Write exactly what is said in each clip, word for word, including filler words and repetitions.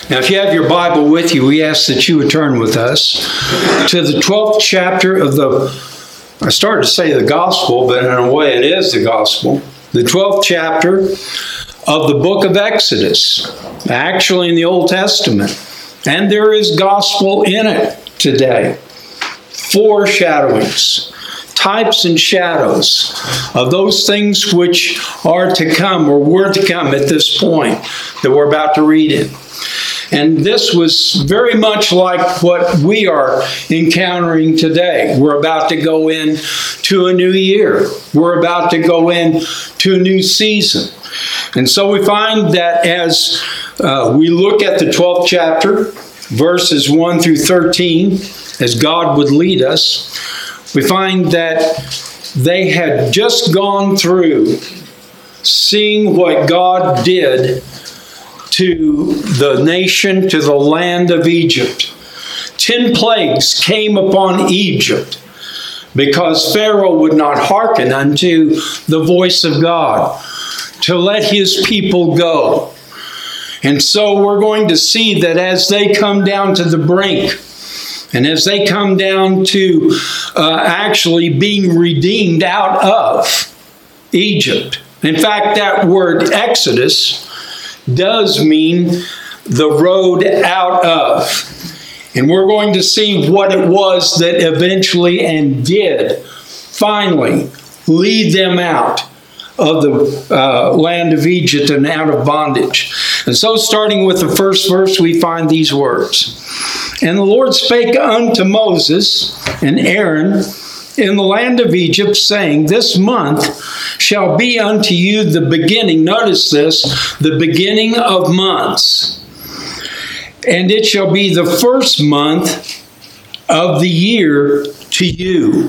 Now, if you have your Bible with you, we ask that you would turn with us to the twelfth chapter of the, I started to say the gospel, but in a way it is the gospel. The twelfth chapter of the book of Exodus, actually in the Old Testament. And there is gospel in it today. Foreshadowings, types and shadows of those things which are to come or were to come at this point that we're about to read in. And this was very much like what we are encountering today. We're about to go in to a new year. We're about to go in to a new season. And so we find that as uh, we look at the twelfth chapter, verses one through thirteen, as God would lead us, we find that they had just gone through seeing what God did to the nation, to the land of Egypt. Ten plagues came upon Egypt because Pharaoh would not hearken unto the voice of God to let his people go. And so we're going to see that as they come down to the brink, and as they come down to uh, actually being redeemed out of Egypt. In fact, that word Exodus does mean the road out of. And we're going to see what it was that eventually and did finally lead them out of the uh, land of Egypt and out of bondage. And so starting with the first verse, we find these words. And the Lord spake unto Moses and Aaron in the land of Egypt, saying, This month shall be unto you the beginning, notice this, the beginning of months. And it shall be the first month of the year to you.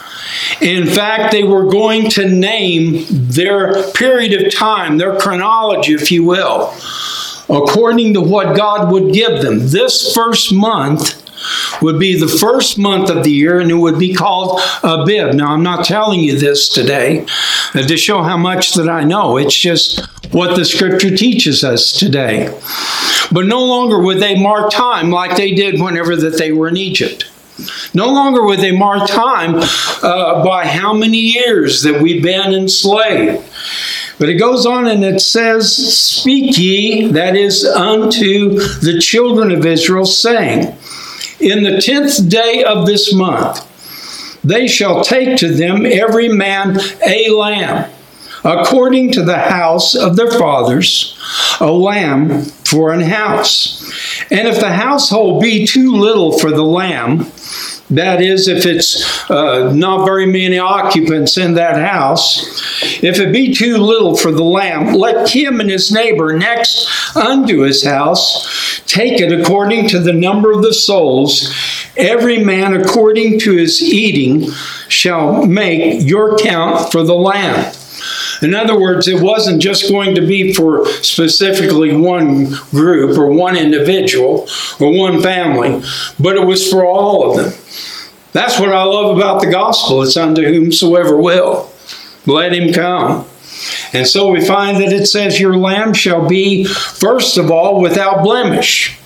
In fact, they were going to name their period of time, their chronology, if you will, according to what God would give them. This first month would be the first month of the year, and it would be called Abib. Now, I'm not telling you this today to show how much that I know. It's just what the Scripture teaches us today. But no longer would they mark time like they did whenever that they were in Egypt. No longer would they mark time uh, by how many years that we've been enslaved. But it goes on and it says, Speak ye, that is, unto the children of Israel, saying, In the tenth day of this month, they shall take to them every man a lamb, according to the house of their fathers, a lamb for an house. And if the household be too little for the lamb, that is, if it's uh, not very many occupants in that house, if it be too little for the lamb, let him and his neighbor next unto his house take it according to the number of the souls. Every man according to his eating shall make your count for the lamb. In other words, it wasn't just going to be for specifically one group or one individual or one family, but it was for all of them. That's what I love about the gospel. It's unto whomsoever will. Let him come. And so we find that it says, Your lamb shall be, first of all, without blemish,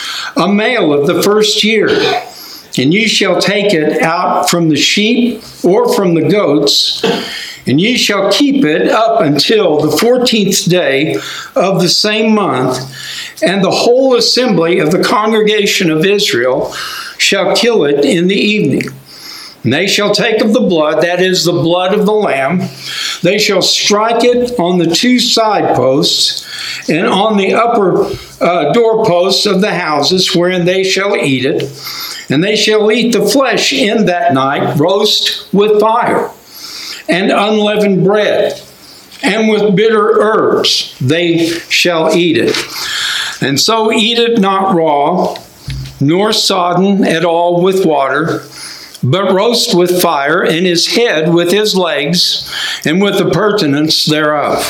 a male of the first year. And ye shall take it out from the sheep or from the goats, and ye shall keep it up until the fourteenth day of the same month, and the whole assembly of the congregation of Israel shall kill it in the evening. And they shall take of the blood, that is the blood of the lamb, they shall strike it on the two side posts, and on the upper uh, doorposts of the houses wherein they shall eat it. And they shall eat the flesh in that night, roast with fire, and unleavened bread, and with bitter herbs they shall eat it. And so eat it not raw, nor sodden at all with water, but roast with fire, and his head with his legs, and with the purtenance thereof.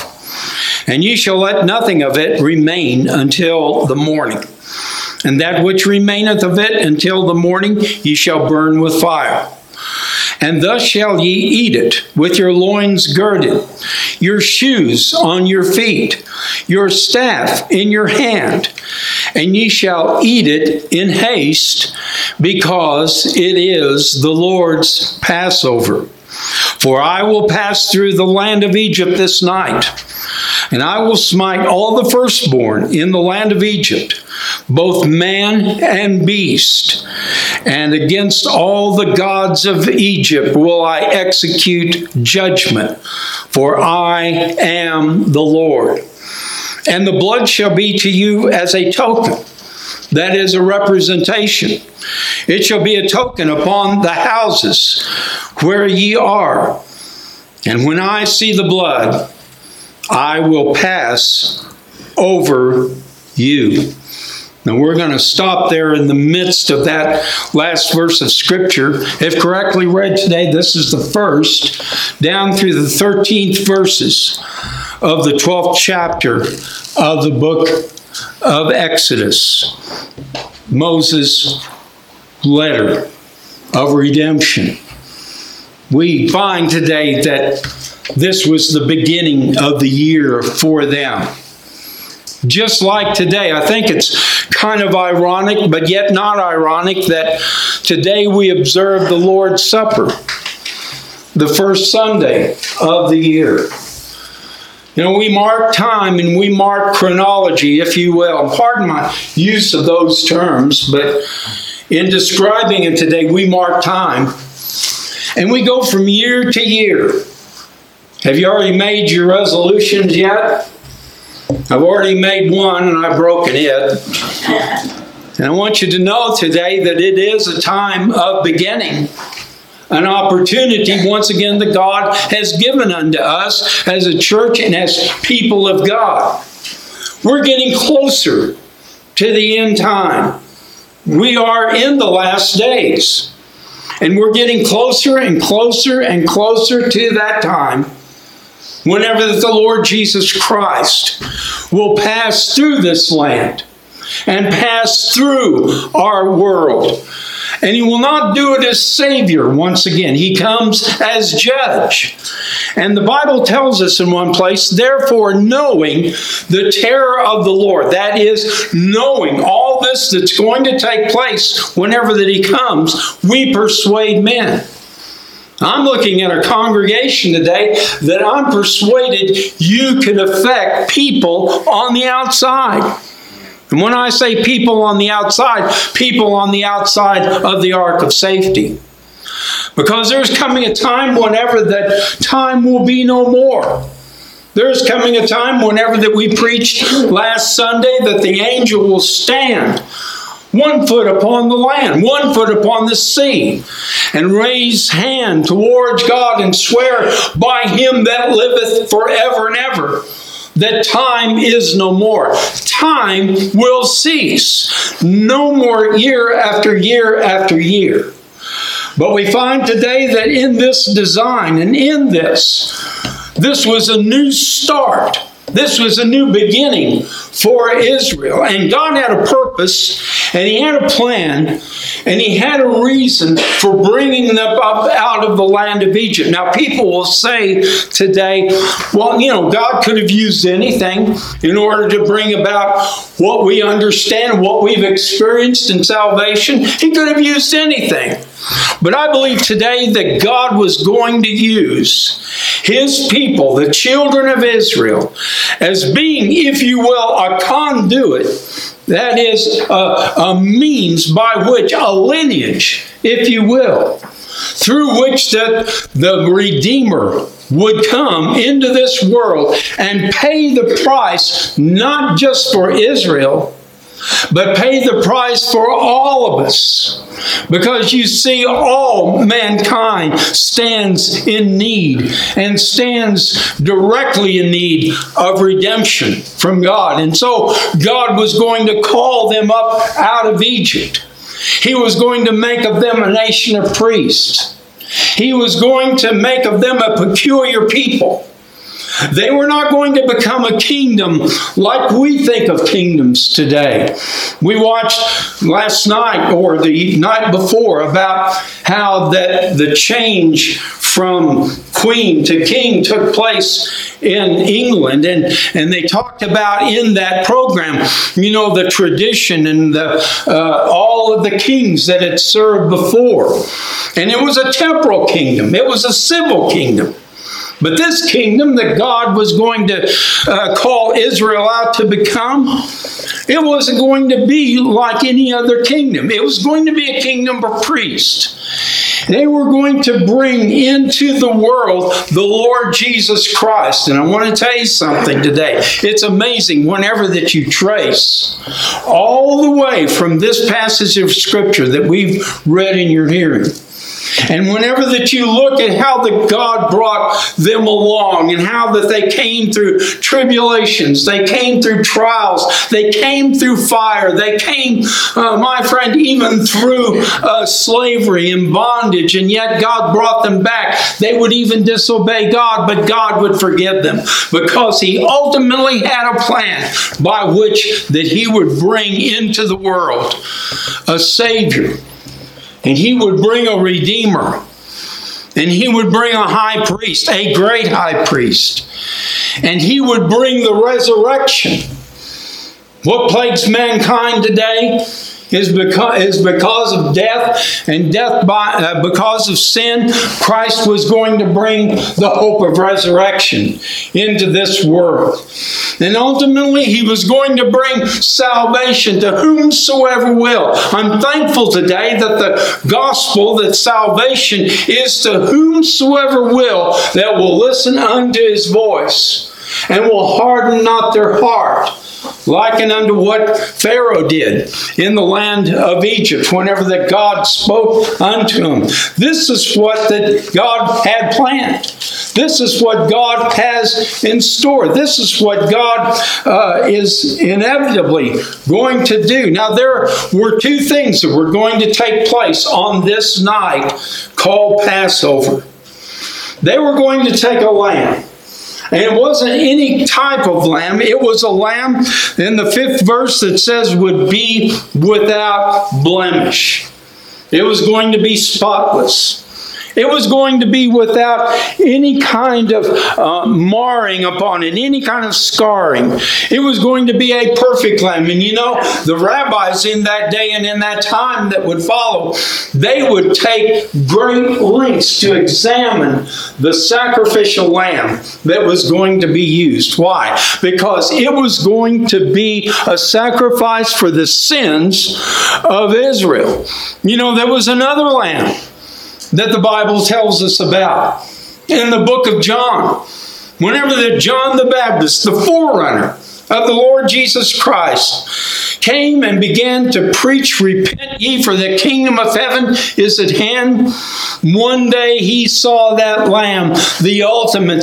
And ye shall let nothing of it remain until the morning. And that which remaineth of it until the morning ye shall burn with fire. And thus shall ye eat it, with your loins girded, your shoes on your feet, your staff in your hand. And ye shall eat it in haste, because it is the Lord's Passover. For I will pass through the land of Egypt this night, and I will smite all the firstborn in the land of Egypt, both man and beast. And against all the gods of Egypt will I execute judgment, for I am the Lord. And the blood shall be to you as a token. That is a representation. It shall be a token upon the houses where ye are. And when I see the blood, I will pass over you. Now we're going to stop there in the midst of that last verse of Scripture. If correctly read today, this is the first, down through the thirteenth verses of the twelfth chapter of the book of Exodus. Moses' letter of redemption. We find today that this was the beginning of the year for them. Just like today, I think it's kind of ironic, but yet not ironic, that today we observe the Lord's Supper, the first Sunday of the year. You know, we mark time and we mark chronology, if you will. Pardon my use of those terms, but in describing it today, we mark time. And we go from year to year. Have you already made your resolutions yet? I've already made one and I've broken it. And I want you to know today that it is a time of beginning. An opportunity, once again, that God has given unto us as a church and as people of God. We're getting closer to the end time. We are in the last days. And we're getting closer and closer and closer to that time whenever the Lord Jesus Christ will pass through this land and pass through our world. And He will not do it as Savior once again. He comes as Judge. And the Bible tells us in one place, therefore knowing the terror of the Lord, that is, knowing all this that's going to take place whenever that He comes, we persuade men. I'm looking at a congregation today that I'm persuaded you can affect people on the outside. And when I say people on the outside, people on the outside of the ark of safety. Because there's coming a time whenever that time will be no more. There's coming a time whenever that we preached last Sunday that the angel will stand one foot upon the land, one foot upon the sea, and raise hand towards God and swear by Him that liveth forever and ever, that time is no more. Time will cease. No more year after year after year. But we find today that in this design and in this, this was a new start. This was a new beginning for Israel. And God had a purpose, and He had a plan, and He had a reason for bringing them up out of the land of Egypt. Now, people will say today, well, you know, God could have used anything in order to bring about what we understand, what we've experienced in salvation. He could have used anything. But I believe today that God was going to use His people, the children of Israel, as being, if you will, a conduit. That is a, a means by which, a lineage, if you will, through which the, the Redeemer would come into this world and pay the price, not just for Israel, but pay the price for all of us. Because you see, all mankind stands in need and stands directly in need of redemption from God. And so God was going to call them up out of Egypt. He was going to make of them a nation of priests. He was going to make of them a peculiar people. They were not going to become a kingdom like we think of kingdoms today. We watched last night or the night before about how that the change from queen to king took place in England, and, and they talked about in that program, you know, the tradition and the uh, all of the kings that had served before. And it was a temporal kingdom. It was a civil kingdom. But this kingdom that God was going to uh, call Israel out to become, it wasn't going to be like any other kingdom. It was going to be a kingdom of priests. They were going to bring into the world the Lord Jesus Christ. And I want to tell you something today. It's amazing whenever that you trace all the way from this passage of Scripture that we've read in your hearing. And whenever that you look at how that God brought them along and how that they came through tribulations, they came through trials, they came through fire, they came, uh, my friend, even through uh, slavery and bondage, and yet God brought them back. They would even disobey God, but God would forgive them because He ultimately had a plan by which that He would bring into the world a Savior. And He would bring a Redeemer. And He would bring a high priest, a great high priest. And He would bring the resurrection. What plagues mankind today is because, is because of death, and death by uh, because of sin. Christ was going to bring the hope of resurrection into this world. And ultimately, He was going to bring salvation to whomsoever will. I'm thankful today that the gospel, that salvation is to whomsoever will that will listen unto His voice and will harden not their heart. Likened unto what Pharaoh did in the land of Egypt whenever that God spoke unto him. This is what that God had planned. This is what God has in store. This is what God uh, is inevitably going to do. Now, there were two things that were going to take place on this night called Passover. They were going to take a lamb. And it wasn't any type of lamb. It was a lamb in the fifth verse that says would be without blemish. It was going to be spotless. It was going to be without any kind of uh, marring upon it, any kind of scarring. It was going to be a perfect lamb. And you know, the rabbis in that day and in that time that would follow, they would take great lengths to examine the sacrificial lamb that was going to be used. Why? Because it was going to be a sacrifice for the sins of Israel. You know, there was another lamb that the Bible tells us about in the book of John. Whenever that John the Baptist, the forerunner of the Lord Jesus Christ, came and began to preach, "Repent ye, for the kingdom of heaven is at hand," one day he saw that lamb, the ultimate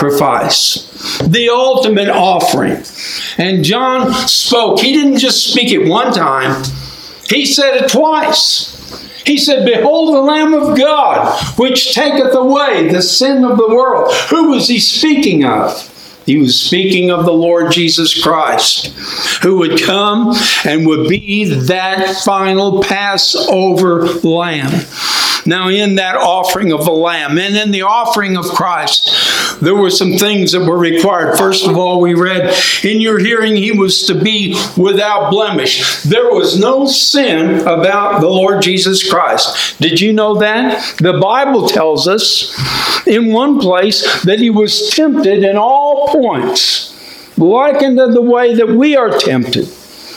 sacrifice, the ultimate offering. And John spoke. He didn't just speak it one time. He said it twice. He said, "Behold the Lamb of God, which taketh away the sin of the world." Who was he speaking of? He was speaking of the Lord Jesus Christ, who would come and would be that final Passover lamb. Now, in that offering of the lamb and in the offering of Christ, there were some things that were required. First of all, we read, in your hearing, He was to be without blemish. There was no sin about the Lord Jesus Christ. Did you know that? The Bible tells us in one place that He was tempted in all points, like unto the way that we are tempted,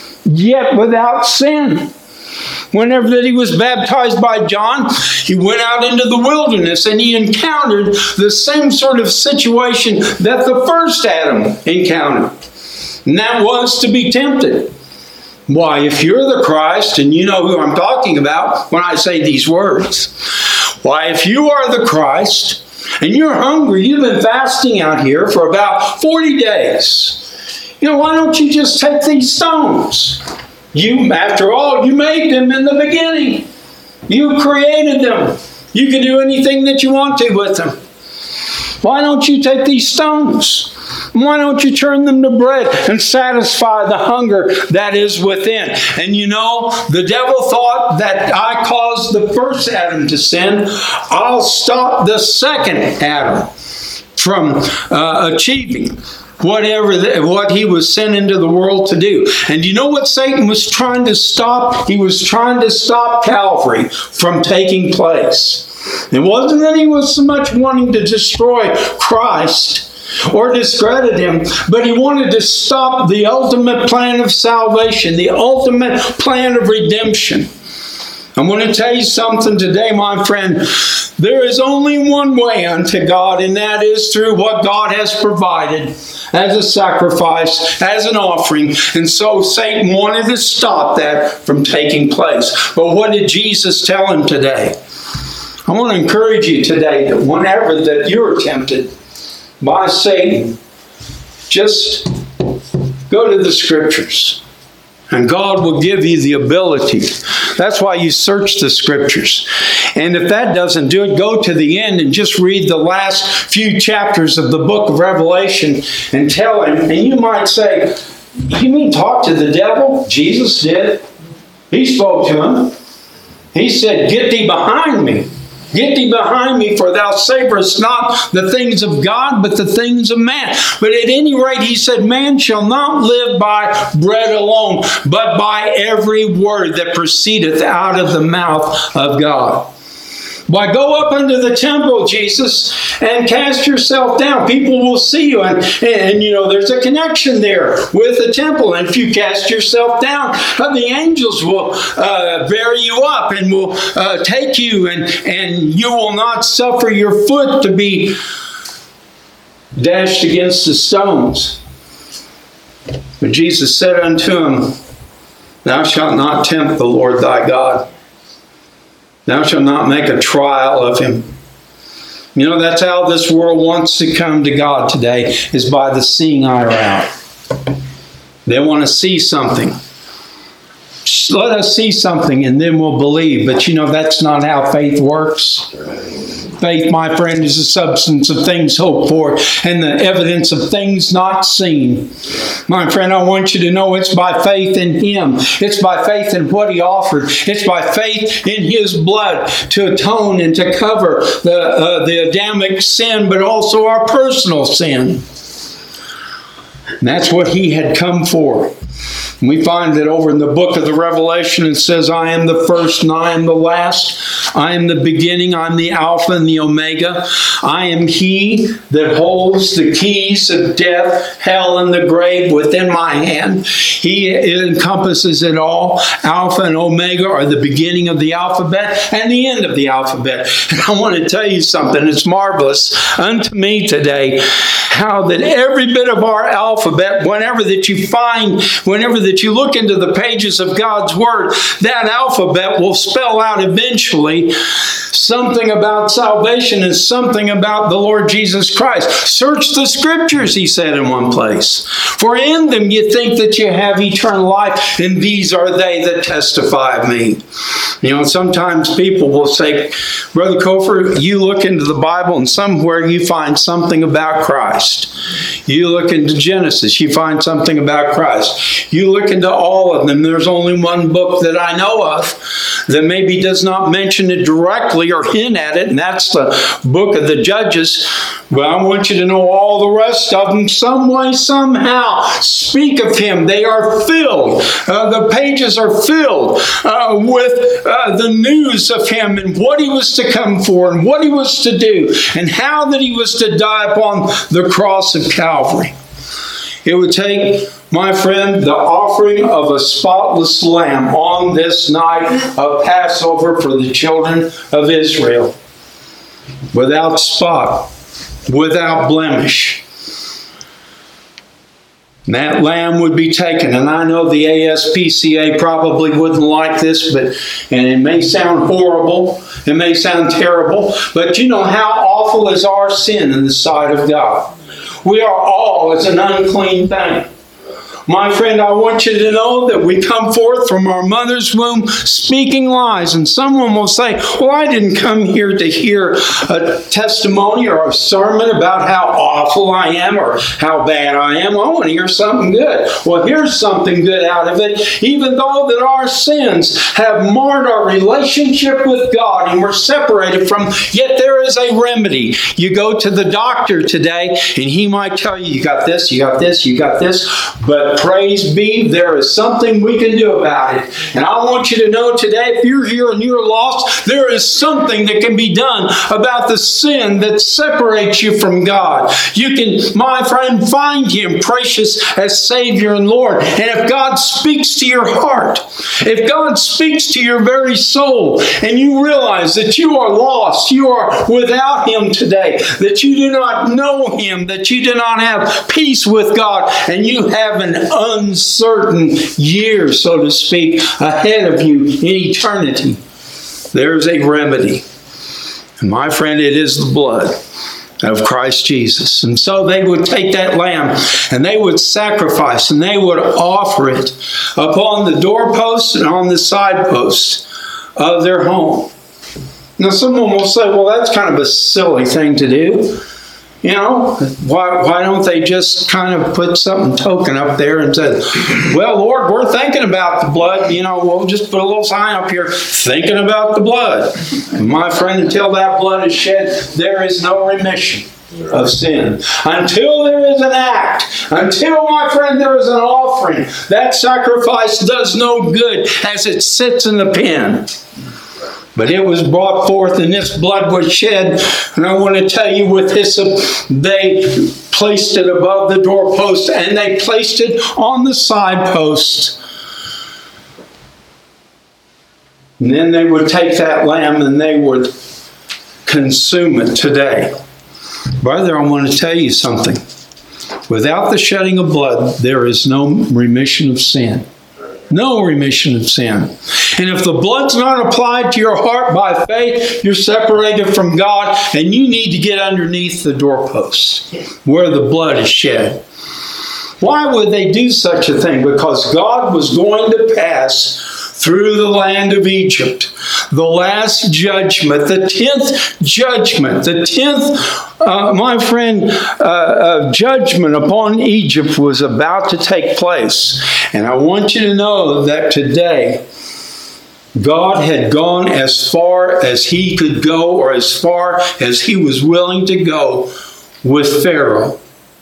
yet without sin. Whenever that He was baptized by John, He went out into the wilderness and He encountered the same sort of situation that the first Adam encountered. And that was to be tempted. Why, if you're the Christ, and you know who I'm talking about when I say these words, why, if you are the Christ and you're hungry, you've been fasting out here for about forty days, you know, why don't you just take these stones? You, after all, you made them in the beginning. You created them. You can do anything that you want to with them. Why don't you take these stones? Why don't you turn them to bread and satisfy the hunger that is within? And you know, the devil thought that I caused the first Adam to sin. I'll stop the second Adam from uh, achieving whatever the, what he was sent into the world to do. And you know what Satan was trying to stop? He was trying to stop Calvary from taking place. It wasn't that he was so much wanting to destroy Christ or discredit him, but he wanted to stop the ultimate plan of salvation, the ultimate plan of redemption. I'm going to tell you something today, my friend. There is only one way unto God, and that is through what God has provided as a sacrifice, as an offering. And so Satan wanted to stop that from taking place. But what did Jesus tell him today? I want to encourage you today that whenever that you're tempted by Satan, just go to the Scriptures. And God will give you the ability. That's why you search the Scriptures. And if that doesn't do it, go to the end and just read the last few chapters of the book of Revelation and tell him. And you might say, you mean talk to the devil? Jesus did. He spoke to him. He said, get thee behind me. Get thee behind me, for thou savorest not the things of God, but the things of man. But at any rate, he said, man shall not live by bread alone, but by every word that proceedeth out of the mouth of God. Why, go up into the temple, Jesus, and cast yourself down. People will see you. And, and, you know, there's a connection there with the temple. And if you cast yourself down, uh, the angels will uh, bear you up and will uh, take you. And, and you will not suffer your foot to be dashed against the stones. But Jesus said unto him, thou shalt not tempt the Lord thy God. Thou shalt not make a trial of him. You know, that's how this world wants to come to God today, is by the seeing eye route. They want to see something. Just let us see something and then we'll believe. But you know, that's not how faith works. Faith, my friend, is the substance of things hoped for and the evidence of things not seen. My friend, I want you to know it's by faith in Him. It's by faith in what He offered. It's by faith in His blood to atone and to cover the, uh, the Adamic sin, but also our personal sin. And that's what He had come for. And we find that over in the book of the Revelation, it says, I am the first and I am the last. I am the beginning. I'm the Alpha and the Omega. I am He that holds the keys of death, hell, and the grave within my hand. He encompasses it all. Alpha and Omega are the beginning of the alphabet and the end of the alphabet. And I want to tell you something. It's marvelous unto me today how that every bit of our alphabet, whenever that you find, whenever that you look into the pages of God's Word, that alphabet will spell out eventually something about salvation and something about the Lord Jesus Christ. Search the Scriptures, He said in one place. For in them you think that you have eternal life, and these are they that testify of me. You know, sometimes people will say, Brother Cofer, you look into the Bible and somewhere you find something about Christ. You look into Genesis, you find something about Christ. You look into all of them. There's only one book that I know of that maybe does not mention it directly or hint at it, and that's the book of the Judges. Well, I want you to know all the rest of them, some way, somehow, speak of Him. They are filled. Uh, the pages are filled uh, with uh, the news of Him and what He was to come for and what He was to do and how that He was to die upon the cross of Calvary. It would take, my friend, the offering of a spotless lamb on this night of Passover for the children of Israel, without spot, without blemish. And that lamb would be taken, and I know the A S P C A probably wouldn't like this, but and it may sound horrible, it may sound terrible, but you know how awful is our sin in the sight of God. We are all as an unclean thing. My friend, I want you to know that we come forth from our mother's womb speaking lies. And someone will say, well, I didn't come here to hear a testimony or a sermon about how awful I am or how bad I am. I want to hear something good. Well, here's something good out of it. Even though that our sins have marred our relationship with God and we're separated from, yet there is a remedy. You go to the doctor today and he might tell you, you got this, you got this, you got this, but praise be, there is something we can do about it. And I want you to know today, if you're here and you're lost, there is something that can be done about the sin that separates you from God. You can, my friend, find Him precious as Savior and Lord. And if God speaks to your heart, if God speaks to your very soul, and you realize that you are lost, you are without Him today, that you do not know Him, that you do not have peace with God, and you have an uncertain year, so to speak, ahead of you in eternity, there's a remedy. And my friend, it is the blood of Christ Jesus. And so they would take that lamb and they would sacrifice and they would offer it upon the doorposts and on the side posts of their home. Now someone will say, well, that's kind of a silly thing to do. You know, why, why don't they just kind of put something token up there and say, well, Lord, we're thinking about the blood. You know, we'll just put a little sign up here, thinking about the blood. And my friend, until that blood is shed, there is no remission of sin. Until there is an act, until, my friend, there is an offering, that sacrifice does no good as it sits in the pen. But it was brought forth and this blood was shed. And I want to tell you, with hyssop, they placed it above the doorpost and they placed it on the side post. And then they would take that lamb and they would consume it today. Brother, I want to tell you something. Without the shedding of blood, there is no remission of sin. No remission of sin. And if the blood's not applied to your heart by faith, you're separated from God, and you need to get underneath the doorpost where the blood is shed. Why would they do such a thing? Because God was going to pass through the land of Egypt. The last judgment, the tenth judgment, the tenth, uh, my friend, uh, uh, judgment upon Egypt was about to take place. And I want you to know that today, God had gone as far as He could go, or as far as He was willing to go with Pharaoh.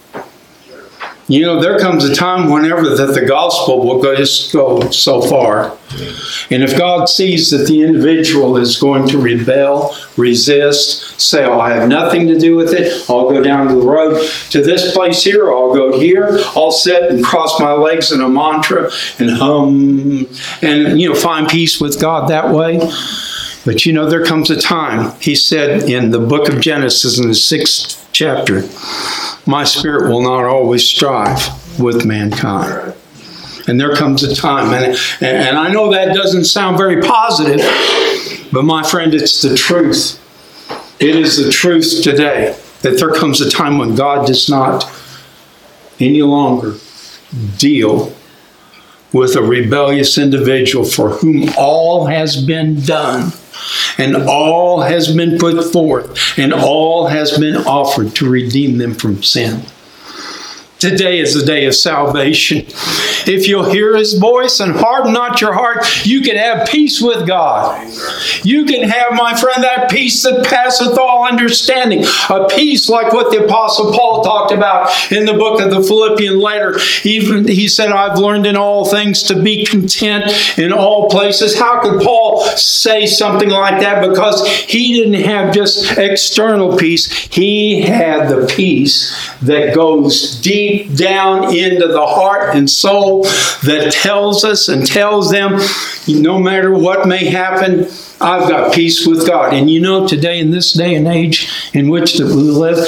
You know, there comes a time whenever that the gospel will go, just go so far. And if God sees that the individual is going to rebel, resist, say, oh, I have nothing to do with it, I'll go down the road to this place here, I'll go here, I'll sit and cross my legs in a mantra and hum, and, you know, find peace with God that way. But, you know, there comes a time, He said in the book of Genesis in the sixth chapter, my spirit will not always strive with mankind. And there comes a time, and, and I know that doesn't sound very positive, but my friend, it's the truth. It is the truth today, that there comes a time when God does not any longer deal with a rebellious individual for whom all has been done. And all has been put forth, and all has been offered to redeem them from sin. Today is the day of salvation. If you'll hear His voice and harden not your heart, you can have peace with God. You can have, my friend, that peace that passeth all understanding. A peace like what the Apostle Paul talked about in the book of the Philippians later. Even he said, I've learned in all things to be content in all places. How could Paul say something like that? Because he didn't have just external peace. He had the peace that goes deep down into the heart and soul, that tells us and tells them, no matter what may happen, I've got peace with God. And you know, today in this day and age in which that we live,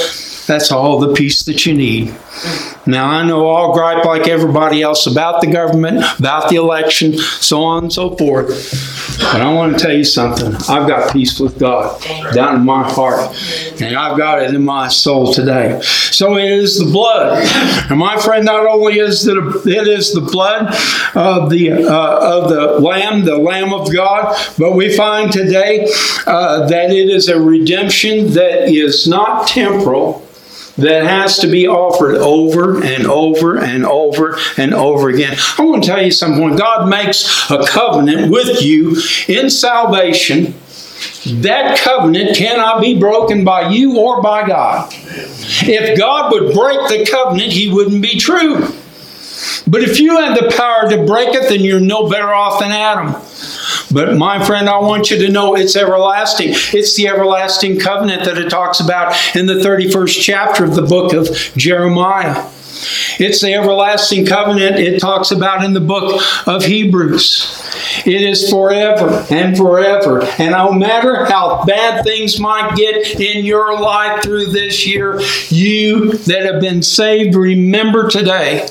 That's all the peace that you need. Now, I know I'll gripe like everybody else about the government, about the election, so on and so forth. But I want to tell you something. I've got peace with God down in my heart. And I've got it in my soul today. So it is the blood. And my friend, not only is it, it is the blood of the, uh, of the Lamb, the Lamb of God, but we find today uh, that it is a redemption that is not temporal, that has to be offered over and over and over and over again. I want to tell you something. When God makes a covenant with you in salvation, that covenant cannot be broken by you or by God. If God would break the covenant, He wouldn't be true. But if you have the power to break it, then you're no better off than Adam. But my friend, I want you to know it's everlasting. It's the everlasting covenant that it talks about in the thirty-first chapter of the book of Jeremiah. It's the everlasting covenant it talks about in the book of Hebrews. It is forever and forever. And no matter how bad things might get in your life through this year, you that have been saved, remember today,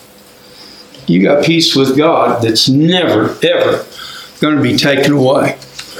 you got peace with God that's never, ever going to be taken away.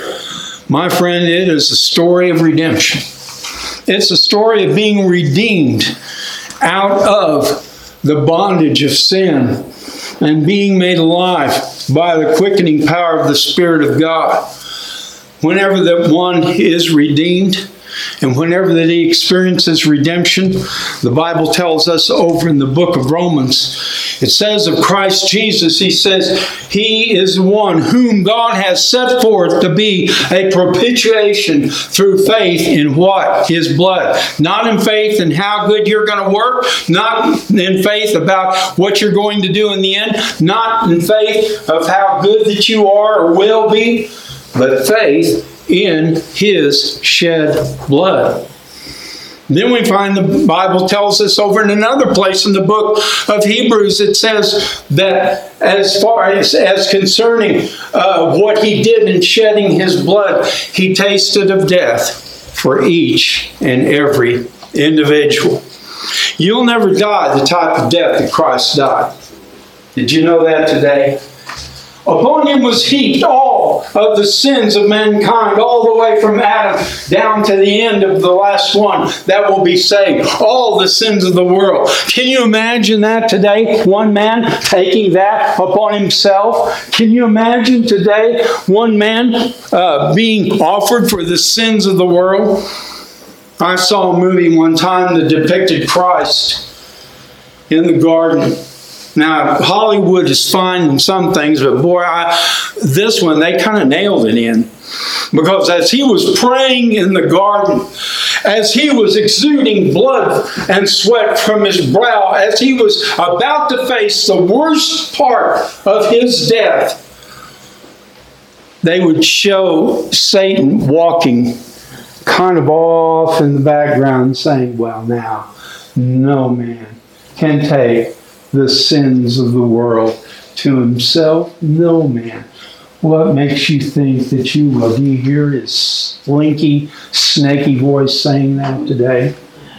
My friend, it is a story of redemption. It's a story of being redeemed out of the bondage of sin and being made alive by the quickening power of the Spirit of God. Whenever that one is redeemed, and whenever that he experiences redemption, the Bible tells us over in the book of Romans, it says of Christ Jesus, he says, He is the one whom God has set forth to be a propitiation through faith in what? His blood. Not in faith in how good you're going to work, not in faith about what you're going to do in the end, not in faith of how good that you are or will be, but faith in His shed blood. Then we find the Bible tells us over in another place in the book of Hebrews, it says that as far as, as concerning uh, what He did in shedding His blood, He tasted of death for each and every individual. You'll never die the type of death that Christ died. Did you know that today? Upon Him was heaped all of the sins of mankind, all the way from Adam down to the end of the last one that will be saved. All the sins of the world. Can you imagine that today? One man taking that upon himself. Can you imagine today one man uh, being offered for the sins of the world? I saw a movie one time that depicted Christ in the garden. Now, Hollywood is fine in some things, but boy, I, this one, they kind of nailed it in. Because as He was praying in the garden, as He was exuding blood and sweat from His brow, as He was about to face the worst part of His death, they would show Satan walking kind of off in the background saying, well, now, no man can take the sins of the world to himself. No man. What makes you think that you will? Do you hear his slinky, snaky voice saying that today?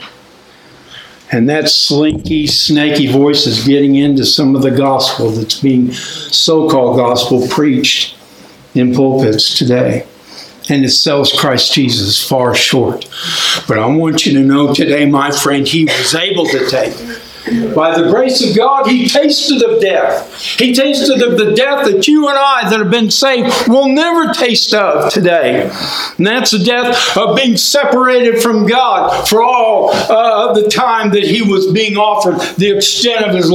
And that slinky, snaky voice is getting into some of the gospel that's being so-called gospel preached in pulpits today. And it sells Christ Jesus far short. But I want you to know today, my friend, He was able to take it. By the grace of God, He tasted of death. He tasted of the death that you and I that have been saved will never taste of today. And that's the death of being separated from God for all uh, of the time that He was being offered, the extent of His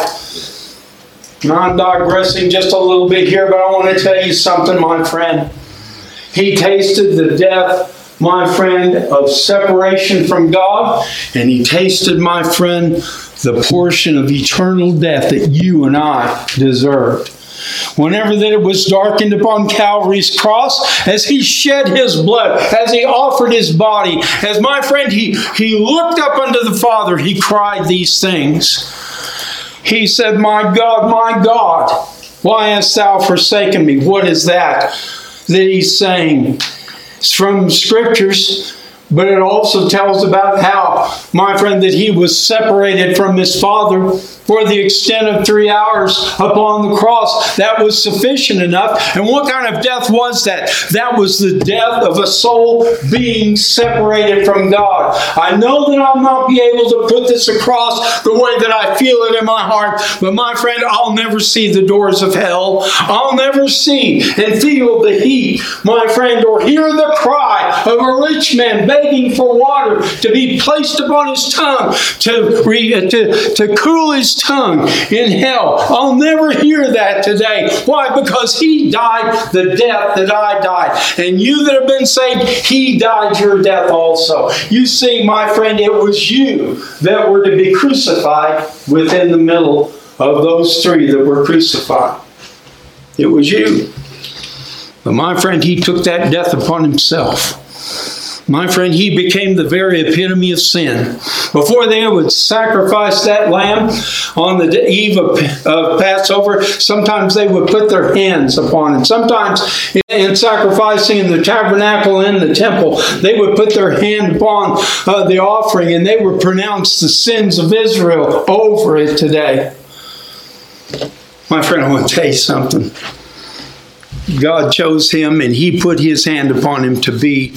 life. And I'm digressing just a little bit here, but I want to tell you something, my friend. He tasted the death, my friend, of separation from God, and He tasted, my friend, the portion of eternal death that you and I deserved. Whenever that it was darkened upon Calvary's cross, as He shed His blood, as He offered His body, as my friend, He, he looked up unto the Father, He cried these things. He said, my God, my God, why hast Thou forsaken me? What is that that He's saying? It's from Scriptures. But it also tells about how, my friend, that he was separated from his Father for the extent of three hours upon the cross. That was sufficient enough. And what kind of death was that? That was the death of a soul being separated from God. I know that I'll not be able to put this across the way that I feel it in my heart, but my friend, I'll never see the doors of hell. I'll never see and feel the heat, my friend, or hear the cry of a rich man begging for water to be placed upon his tongue to, re, to, to cool his tongue in hell. I'll never hear that today. Why? Because he died the death that I died. And you that have been saved, he died your death also. You see, my friend, it was you that were to be crucified within the middle of those three that were crucified. It was you. But my friend, he took that death upon himself. My friend, he became the very epitome of sin. Before they would sacrifice that lamb on the eve of, of Passover, sometimes they would put their hands upon it. Sometimes in sacrificing in the tabernacle in the temple, they would put their hand upon uh, the offering and they would pronounce the sins of Israel over it today. My friend, I want to tell you something. God chose him and he put his hand upon him to be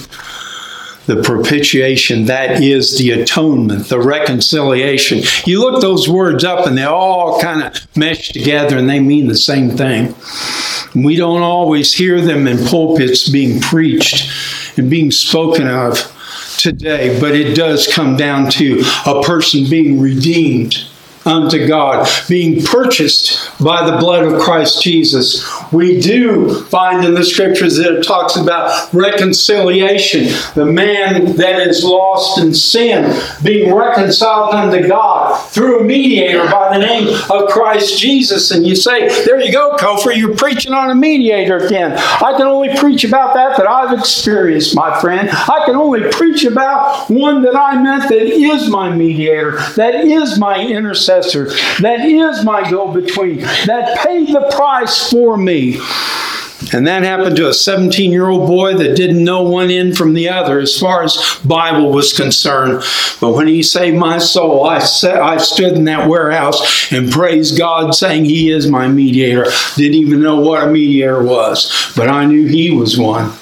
the propitiation. That is the atonement, the reconciliation. You look those words up and they all kind of mesh together and they mean the same thing. We don't always hear them in pulpits being preached and being spoken of today, but it does come down to a person being redeemed unto God, being purchased by the blood of Christ Jesus. We do find in the scriptures that it talks about reconciliation. The man that is lost in sin being reconciled unto God through a mediator by the name of Christ Jesus. And you say, there you go, Kofer, you're preaching on a mediator again. I can only preach about that that I've experienced, my friend. I can only preach about one that I met that is my mediator, that is my intercessor, that is my go-between, that paid the price for me. And that happened to a seventeen-year-old boy that didn't know one end from the other as far as Bible was concerned. But when he saved my soul, I, sat, I stood in that warehouse and praised God, saying he is my mediator. Didn't even know what a mediator was, but I knew he was one.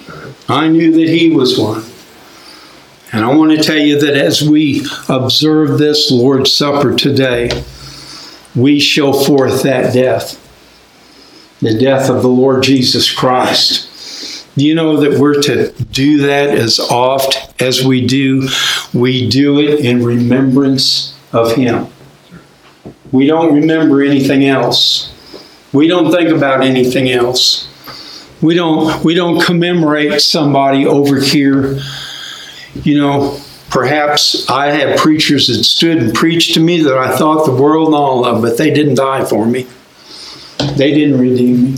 I knew that he was one. And I want to tell you that as we observe this Lord's Supper today, we show forth that death. The death of the Lord Jesus Christ. Do you know that we're to do that as oft as we do? We do it in remembrance of him. We don't remember anything else. We don't think about anything else. We don't, we don't commemorate somebody over here. You know, perhaps I had preachers that stood and preached to me that I thought the world and all of, but they didn't die for me. They didn't redeem me.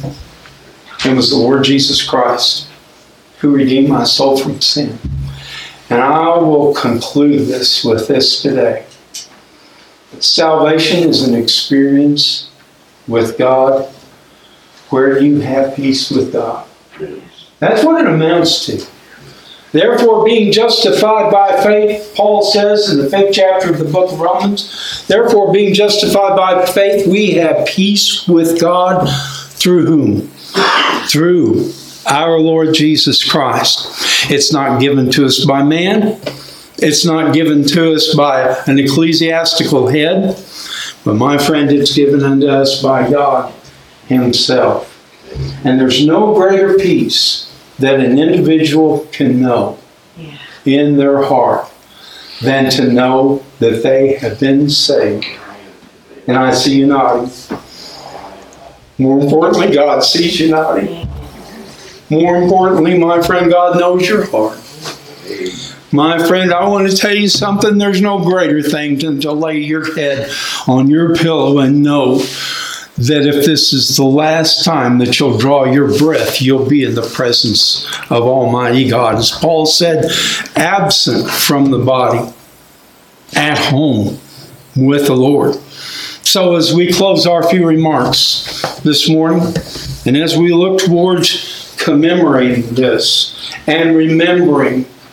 It was the Lord Jesus Christ who redeemed my soul from sin. And I will conclude this with this today. Salvation is an experience with God where you have peace with God. That's what it amounts to. Therefore, being justified by faith, Paul says in the fifth chapter of the book of Romans, therefore, being justified by faith, we have peace with God through whom? Through our Lord Jesus Christ. It's not given to us by man. It's not given to us by an ecclesiastical head. But my friend, it's given unto us by God himself. And there's no greater peace that an individual can know yeah. in their heart than to know that they have been saved. And I see you nodding. More importantly, God sees you nodding. More importantly, my friend, God knows your heart. My friend, I want to tell you something. There's no greater thing than to lay your head on your pillow and know that if this is the last time that you'll draw your breath, you'll be in the presence of Almighty God. As Paul said, absent from the body, at home with the Lord. So as we close our few remarks this morning, and as we look towards commemorating this and remembering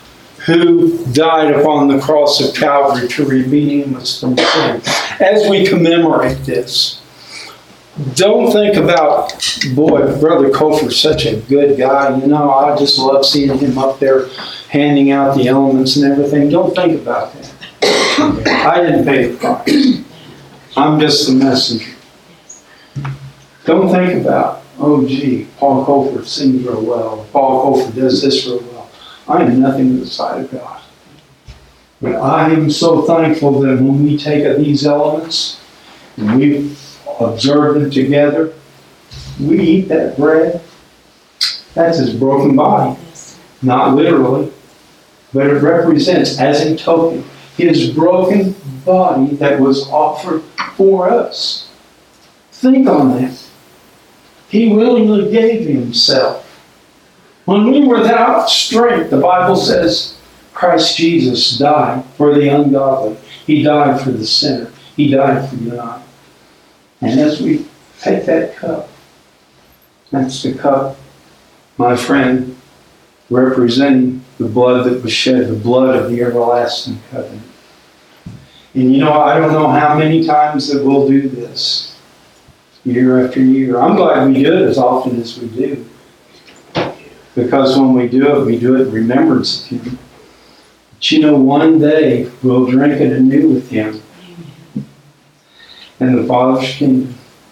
who died upon the cross of Calvary to redeem us from sin. As we commemorate this, don't think about, boy, Brother Kofer's such a good guy. You know, I just love seeing him up there handing out the elements and everything. Don't think about that. I didn't pay the price. I'm just the messenger. Don't think about, oh, gee, Paul Kofer sings real well. Paul Kofer does this real well. I am nothing to the sight of God. But I am so thankful that when we take these elements and we observe them together, we eat that bread. That's his broken body. Not literally, but it represents, as a token, his broken body that was offered for us. Think on that. He willingly gave himself. When we were without strength, the Bible says Christ Jesus died for the ungodly. He died for the sinner. He died for you and I. And as we take that cup, that's the cup, my friend, representing the blood that was shed, the blood of the everlasting covenant. And you know, I don't know how many times that we'll do this, year after year. I'm glad we do it as often as we do. Because when we do it, we do it in remembrance of him. But you know, one day we'll drink it anew with him in the Father's kingdom.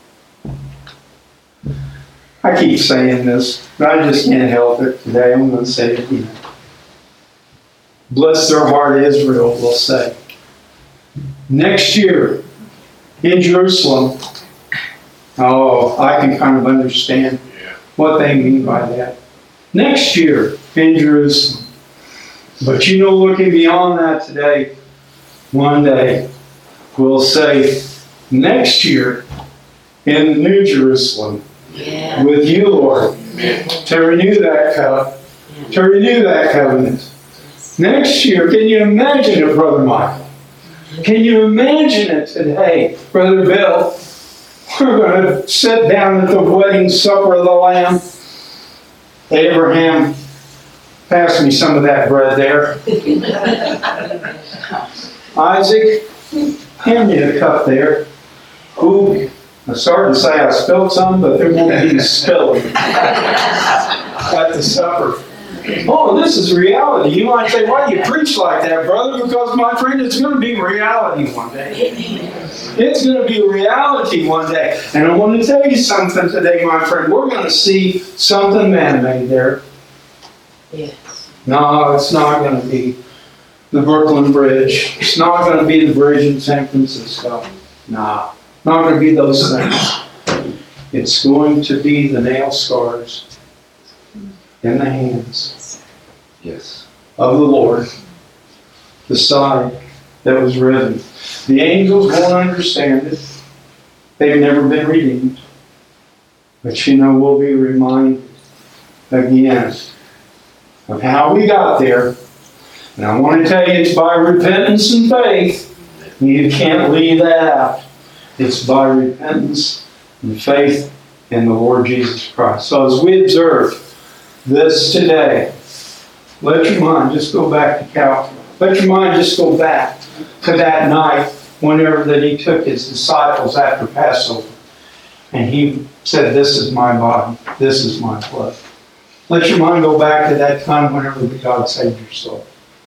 I keep saying this, but I just can't help it today. I'm going to say it again. Bless their heart, Israel, will say. Next year, in Jerusalem, oh, I can kind of understand what they mean by that. Next year, in Jerusalem. But you know, looking beyond that today, one day, we'll say, next year, in the New Jerusalem, yeah. With you, Lord, Amen. To renew that cup, yeah. To renew that covenant. Next year, can you imagine it, Brother Michael? Can you imagine it today, Brother Bill? We're going to sit down at the wedding supper of the Lamb. Abraham, pass me some of that bread there. Isaac, hand me a cup there. Ooh, I'm sorry to say I spilled some, but there won't be spilling at the supper. Oh, this is reality. You might say, why do you preach like that, brother? Because, my friend, it's going to be reality one day. It's going to be reality one day. And I want to tell you something today, my friend. We're going to see something man-made there. Yes. No, it's not going to be the Brooklyn Bridge. It's not going to be the bridge in San Francisco. Nah, not going to be those things. It's going to be the nail scars in the hands, yes, of the Lord, the side that was riven. The angels won't understand it. They've never been redeemed. But you know, we'll be reminded again of how we got there. And I want to tell you, it's by repentance and faith. You can't leave that out. It's by repentance and faith in the Lord Jesus Christ. So as we observe this today, let your mind just go back to Calvary. Let your mind just go back to that night whenever that he took his disciples after Passover. And he said, this is my body, this is my blood. Let your mind go back to that time whenever God saved your soul.